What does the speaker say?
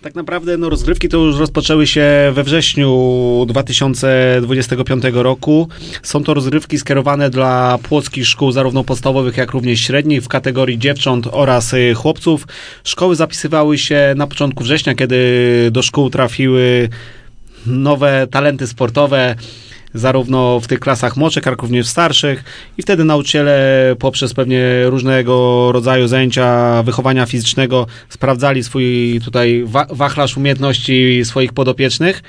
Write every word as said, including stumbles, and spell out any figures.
Tak naprawdę no, rozgrywki to już rozpoczęły się we wrześniu dwa tysiące dwudziestego piątego roku. Są to rozgrywki skierowane dla płockich szkół zarówno podstawowych, jak również średnich w kategorii dziewcząt oraz y, chłopców. Szkoły zapisywały się na początku września, kiedy do szkół trafiły nowe talenty sportowe, zarówno w tych klasach młodszych, jak również w starszych i wtedy nauczyciele poprzez pewnie różnego rodzaju zajęcia wychowania fizycznego sprawdzali swój tutaj wa- wachlarz umiejętności swoich podopiecznych.